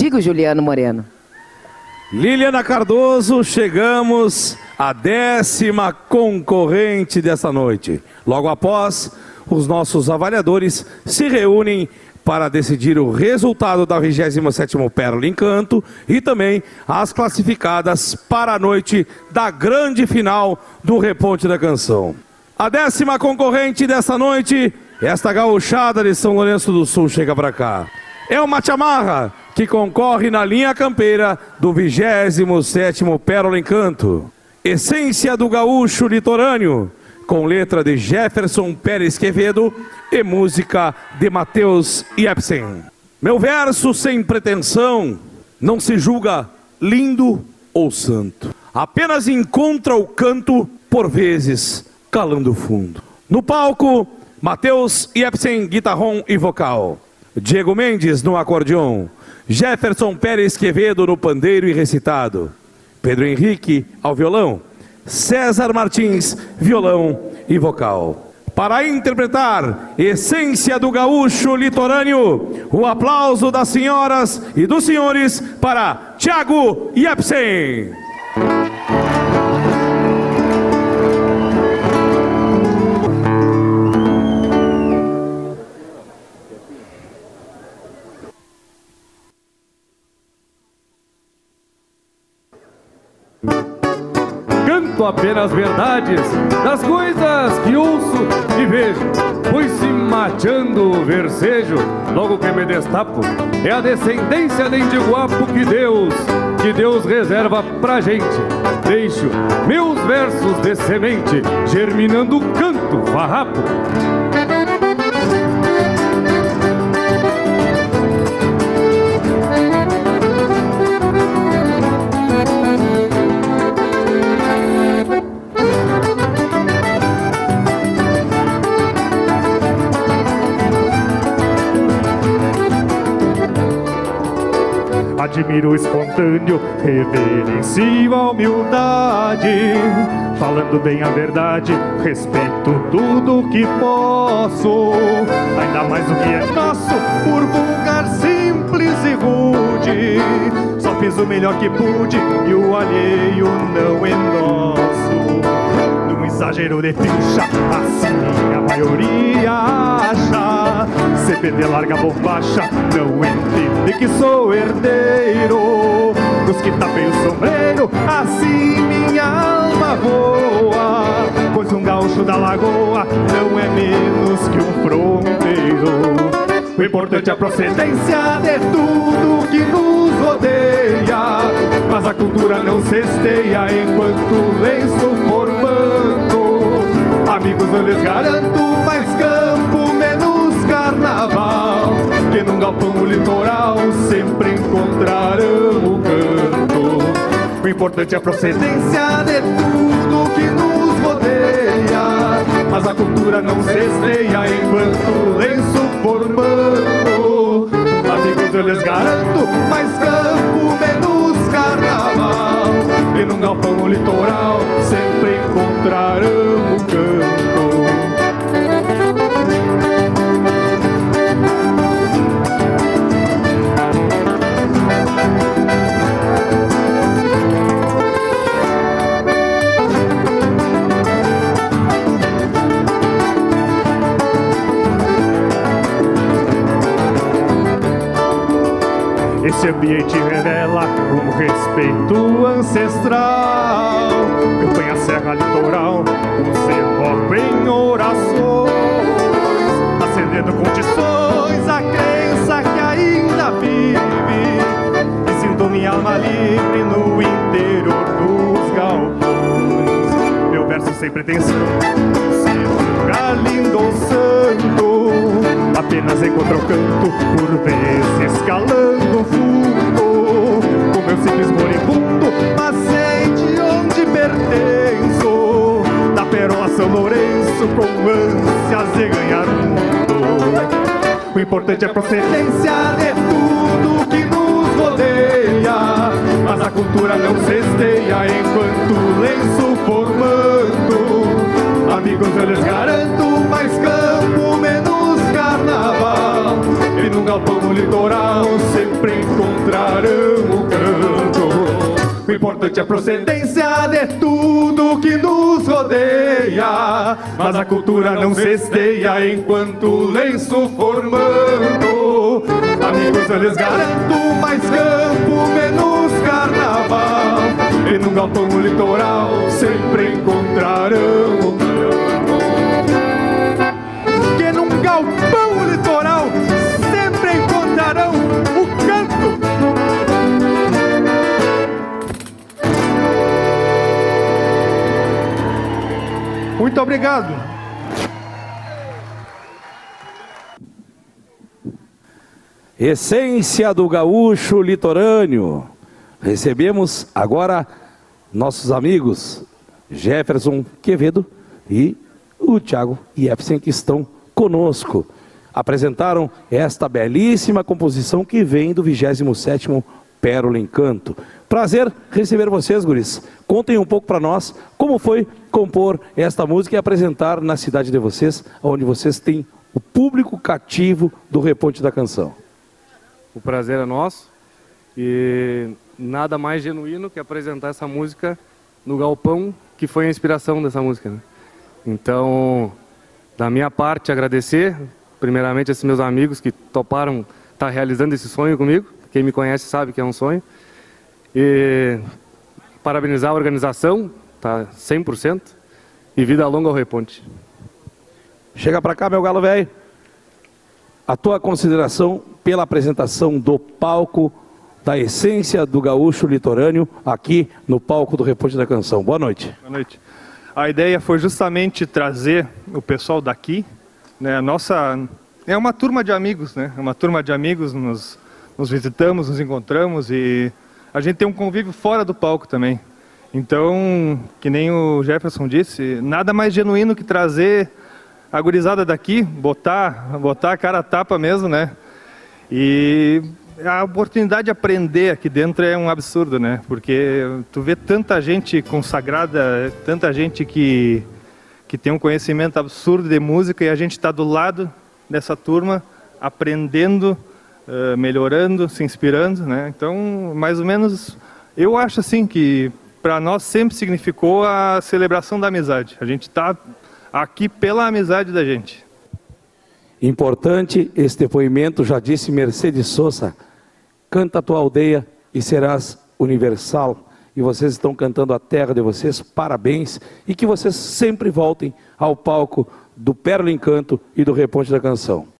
contigo, Juliano Moreno. Liliana Cardoso, chegamos à 10ª concorrente dessa noite. Logo após, os nossos avaliadores se reúnem para decidir o resultado da 27ª Pérola Encanto e também as classificadas para a noite da grande final do Reponte da Canção. A 10ª concorrente dessa noite, esta gauchada de São Lourenço do Sul chega para cá. É o Machamarra, que concorre na linha campeira do 27º Pérola Encanto. Essência do Gaúcho Litorâneo, com letra de Jefferson Pérez Quevedo e música de Matheus Jepsen. Meu verso sem pretensão não se julga lindo ou santo. Apenas encontra o canto, por vezes, calando fundo. No palco, Matheus Jepsen, guitarrão e vocal. Diego Mendes no acordeon. Jefferson Pérez Quevedo no pandeiro e recitado. Pedro Henrique ao violão. César Martins, violão e vocal. Para interpretar Essência do Gaúcho Litorâneo, o aplauso das senhoras e dos senhores para Thiago Jepsen. Canto apenas verdades das coisas que ouço e vejo. Fui-se mateando o versejo, logo que me destapo. É a descendência de Indiguapo que Deus reserva pra gente. Deixo meus versos de semente, germinando o canto farrapo. Admiro o espontâneo, reverencio a humildade. Falando bem a verdade, respeito tudo que posso. Ainda mais o que é nosso, por vulgar, simples e rude. Só fiz o melhor que pude e o alheio não é nosso. Num exagero de pincha, assim a maioria acha. CPD larga bombacha, não entende que sou herdeiro dos que tapei o sombreiro, assim minha alma voa. Pois um gaúcho da lagoa não é menos que um fronteiro. O importante é a procedência de tudo que nos rodeia, mas a cultura não cesteia enquanto o lenço formando. Amigos, eu lhes garanto mais campo, menos carnaval, que num galpão litoral sempre encontrarão o canto. O importante é a procedência de tudo que nos rodeia, mas a cultura não cesteia enquanto o lenço formando. Amigos, eu lhes garanto mais campo, menos carnaval, e num galpão litoral sempre encontrarão o canto. Esse ambiente revela um respeito ancestral. Eu ponho a serra litoral, um cerroco em orações, acendendo condições a crença que ainda vive, e sinto minha alma livre no interior dos galpões. Meu verso sem pretensão, se lugar lindo ou santo, apenas encontro o canto, por vezes escalando fundo, com meu simples moribundo, mas sei de onde pertenço, da Perola São Lourenço, com ânsias de ganhar o mundo. O importante é a procedência de tudo que nos rodeia, mas a cultura não cesteia enquanto o lenço formando. Amigos, eu lhes garanto mais campo, menos carnaval, e num galpão litoral sempre encontrar encontrarão o canto. O importante é a procedência de tudo que nos rodeia, mas a cultura não cesteia enquanto o lenço formando. Amigos, eu lhes garanto mais campo, menos carnaval, e num galpão litoral sempre encontrarão o canto. Que num galpão litoral sempre encontrarão o canto. Muito obrigado. Essência do gaúcho litorâneo. Recebemos agora nossos amigos Jefferson Quevedo e o Thiago Jefferson, que estão conosco. Apresentaram esta belíssima composição que vem do 27º Pérola Encanto. Prazer receber vocês, guris. Contem um pouco para nós como foi compor esta música e apresentar na cidade de vocês, onde vocês têm o público cativo do Reponte da Canção. O prazer é nosso e nada mais genuíno que apresentar essa música no galpão, que foi a inspiração dessa música, né? Então, da minha parte, agradecer primeiramente a esses meus amigos que toparam estar realizando esse sonho comigo. Quem me conhece sabe que é um sonho. E parabenizar a organização, tá 100%, e vida longa ao Reponte. Chega para cá, meu galo velho. A tua consideração pela apresentação do palco da essência do gaúcho litorâneo aqui no palco do Reponte da Canção. Boa noite. Boa noite. A ideia foi justamente trazer o pessoal daqui, né? É uma turma de amigos, né? É uma turma de amigos, nos visitamos, nos encontramos e a gente tem um convívio fora do palco também. Então, que nem o Jefferson disse, nada mais genuíno que trazer a gurizada daqui, botar a cara a tapa mesmo, né? E a oportunidade de aprender aqui dentro é um absurdo, né? Porque tu vê tanta gente consagrada, tanta gente que tem um conhecimento absurdo de música e a gente está do lado dessa turma, aprendendo, melhorando, se inspirando, né? Então, mais ou menos, eu acho assim que para nós sempre significou a celebração da amizade. A gente está aqui pela amizade da gente. Importante esse depoimento, já disse Mercedes Sosa, canta a tua aldeia e serás universal. E vocês estão cantando a terra de vocês, parabéns. E que vocês sempre voltem ao palco do Pérola Encanto e do Reponte da Canção.